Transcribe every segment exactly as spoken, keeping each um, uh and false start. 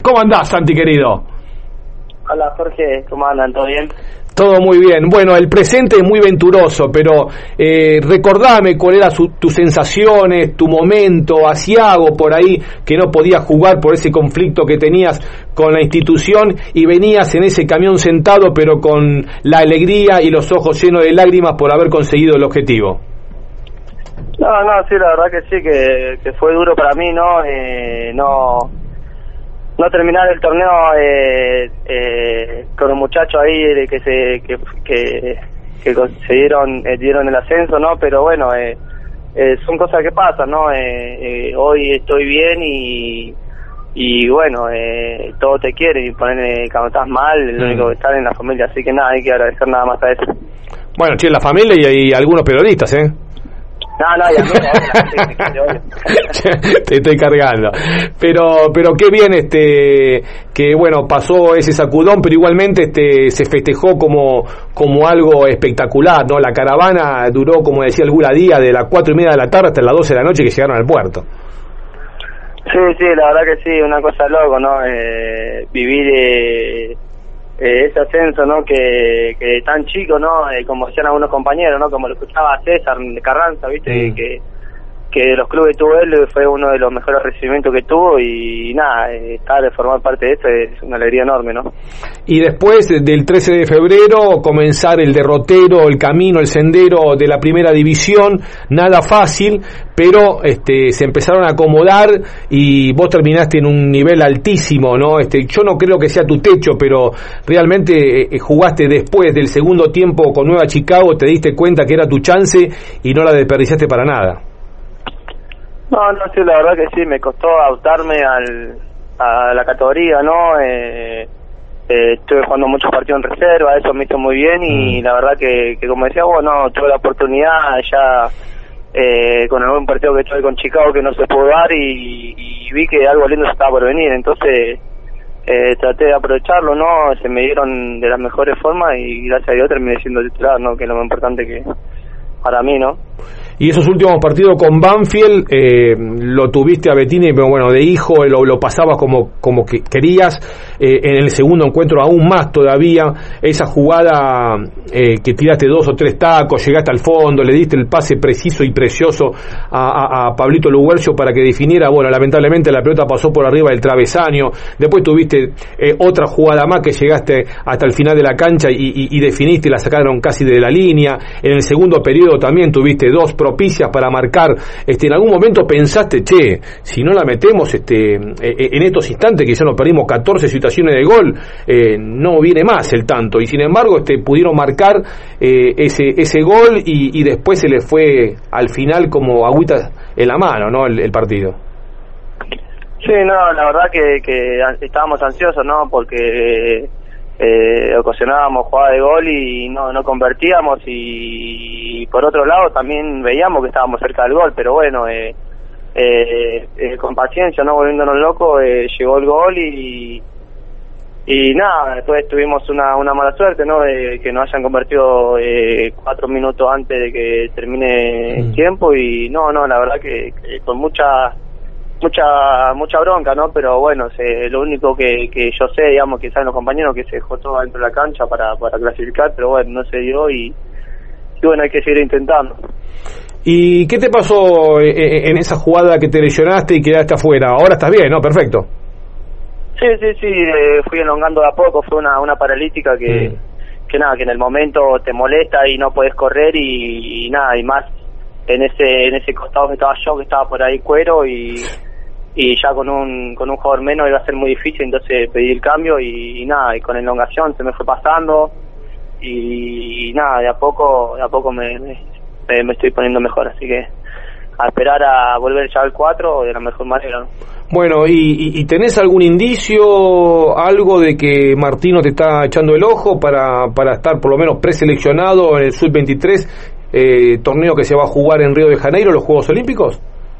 ¿Cómo andás, Santi, querido? Hola, Jorge, ¿cómo andan? ¿Todo bien? Todo muy bien. Bueno, el presente es muy venturoso, pero eh, recordame cuál eran tus sensaciones, tu momento, Asiago por ahí, que no podías jugar por ese conflicto que tenías con la institución y venías en ese camión sentado, pero con la alegría y los ojos llenos de lágrimas por haber conseguido el objetivo. No, no, sí, la verdad que sí, que, que fue duro para mí, ¿no? Eh, no... no terminar el torneo eh, eh, con un muchacho ahí de que se que que, que consiguieron eh, dieron el ascenso, no, pero bueno, eh, eh, son cosas que pasan, no. Eh, eh, hoy estoy bien y y bueno, eh, todo te quiere y poner cuando estás mal, el mm. único que está en la familia, así que nada, hay que agradecer nada más a eso. Bueno, che, la familia y, y algunos periodistas, ¿eh? No, no, ya no, te estoy cargando. Pero pero qué bien este que bueno, pasó ese sacudón, pero igualmente este se festejó como como algo espectacular, ¿no? La caravana duró, como decía el Gula Díaz, de las cuatro y media de la tarde hasta las doce de la noche que llegaron al puerto. Sí, sí, la verdad que sí, una cosa loco, ¿no? Eh, vivir eh, Eh, ese ascenso, ¿no? Que, que tan chico, ¿no? Eh, como decían algunos compañeros, ¿no? Como lo escuchaba César de Carranza, ¿viste? Mm. Que, que de los clubes tuvo él, fue uno de los mejores recibimientos que tuvo y, y nada, eh, estar de formar parte de esto es una alegría enorme, ¿no? Y después del trece de febrero comenzar el derrotero, el camino, el sendero de la primera división, nada fácil, pero este se empezaron a acomodar y vos terminaste en un nivel altísimo, ¿no? Este yo no creo que sea tu techo, pero realmente eh, jugaste después del segundo tiempo con Nueva Chicago, te diste cuenta que era tu chance y no la desperdiciaste para nada. No, no, sí, la verdad que sí, me costó adaptarme al, a la categoría, ¿no? Eh, eh, estuve jugando muchos partidos en reserva, eso me hizo muy bien y mm. la verdad que, que como decía vos, no, tuve la oportunidad ya eh, con el buen partido que tuve con Chicago que no se pudo dar y, y vi que algo lindo se estaba por venir, entonces eh, traté de aprovecharlo, ¿no? Se me dieron de las mejores formas y gracias a Dios terminé siendo titular, ¿no? Que es lo más importante que para mí, ¿no? Y esos últimos partidos con Banfield eh, lo tuviste a Bettini, pero bueno, de hijo lo, lo pasabas como como que querías, eh, en el segundo encuentro aún más todavía, esa jugada eh, que tiraste dos o tres tacos, llegaste al fondo, le diste el pase preciso y precioso a, a, a Pablito Luguercio para que definiera, bueno, lamentablemente la pelota pasó por arriba del travesaño, después tuviste eh, otra jugada más que llegaste hasta el final de la cancha y, y, y definiste y la sacaron casi de la línea, en el segundo periodo también tuviste dos propicias para marcar, este en algún momento pensaste, che, si no la metemos este en estos instantes que ya nos perdimos catorce situaciones de gol, eh, no viene más el tanto, y sin embargo este pudieron marcar eh, ese ese gol y, y después se les fue al final como agüita en la mano, ¿no? el, el partido. Sí, no, la verdad que, que estábamos ansiosos, ¿no? Porque Eh, ocasionábamos jugada de gol y no no convertíamos y, y por otro lado también veíamos que estábamos cerca del gol, pero bueno eh, eh, eh, con paciencia, no volviéndonos locos, eh, llegó el gol y y nada, después tuvimos una una mala suerte, no, de que nos hayan convertido eh, cuatro minutos antes de que termine el tiempo y no no la verdad que, que con mucha mucha mucha bronca, ¿no? Pero bueno, se, lo único que, que yo sé, digamos, que saben los compañeros, que se dejó todo dentro de la cancha para, para clasificar, pero bueno, no se dio y, y bueno, hay que seguir intentando. ¿Y qué te pasó en esa jugada que te lesionaste y quedaste afuera? Ahora estás bien, ¿no? Perfecto. Sí, sí, sí, eh, fui elongando de a poco, fue una, una paralítica que, mm. que nada, que en el momento te molesta y no puedes correr y, y nada, y más en ese en ese costado que estaba yo, que estaba por ahí Cuero y y ya con un con un jugador menos iba a ser muy difícil, entonces pedí el cambio y, y nada, y con elongación se me fue pasando y, y nada, de a poco de a poco me, me, me estoy poniendo mejor, así que a esperar a volver ya al cuatro de la mejor manera, ¿no? Bueno, ¿y, y, y tenés algún indicio, algo de que Martino te está echando el ojo para para estar por lo menos preseleccionado en el sub veintitrés, eh, torneo que se va a jugar en Río de Janeiro, los Juegos Olímpicos?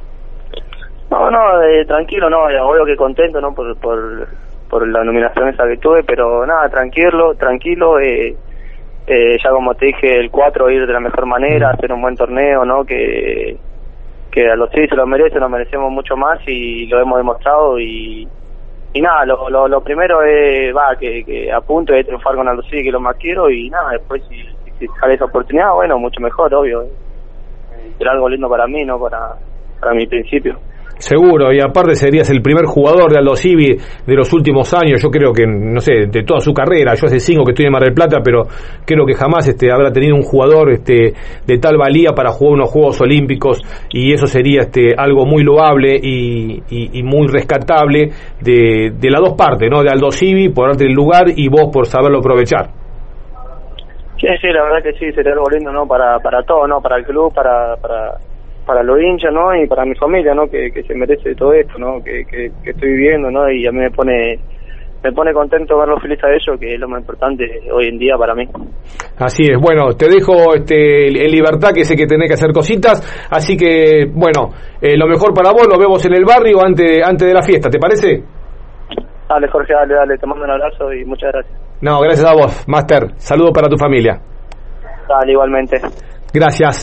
No, no, eh, tranquilo, no, obvio que contento, ¿no? Por, por, por la nominación esa que tuve, pero nada, tranquilo, tranquilo, eh, eh, ya como te dije, el cuatro ir de la mejor manera, hacer un buen torneo, ¿no? Que, que a los seis se lo merecen, nos merecemos mucho más y lo hemos demostrado y, y nada, lo, lo, lo primero es, va, que, que a punto de triunfar con Aldo Civi, que lo más quiero, y nada, después si, si sale esa oportunidad, bueno, mucho mejor, obvio. Será algo lindo para mí, no para, para mi principio. Seguro, y aparte serías el primer jugador de Aldo Civi de los últimos años, yo creo que, no sé, de toda su carrera. Yo hace cinco que estoy en Mar del Plata, pero creo que jamás este habrá tenido un jugador este de tal valía para jugar unos Juegos Olímpicos, y eso sería este algo muy loable y, y, y muy rescatable de, de las dos partes, ¿no? De Aldo Civi por darte el lugar y vos por saberlo aprovechar. Sí, sí, la verdad que sí, sería algo lindo, ¿no? Para, para todo, ¿no? Para el club, para... para para los hinchas, ¿no? Y para mi familia, ¿no? Que, que se merece todo esto, ¿no? Que, que, que estoy viviendo, ¿no? Y a mí me pone me pone contento verlos felices a ellos, que es lo más importante hoy en día para mí. Así es. Bueno, te dejo este en libertad, que sé que tenés que hacer cositas, así que, bueno, eh, lo mejor para vos, lo vemos en el barrio antes, antes de la fiesta, ¿te parece? Dale, Jorge, dale, dale, te mando un abrazo y muchas gracias. No, gracias a vos, Master. Saludos para tu familia. Dale, igualmente. Gracias.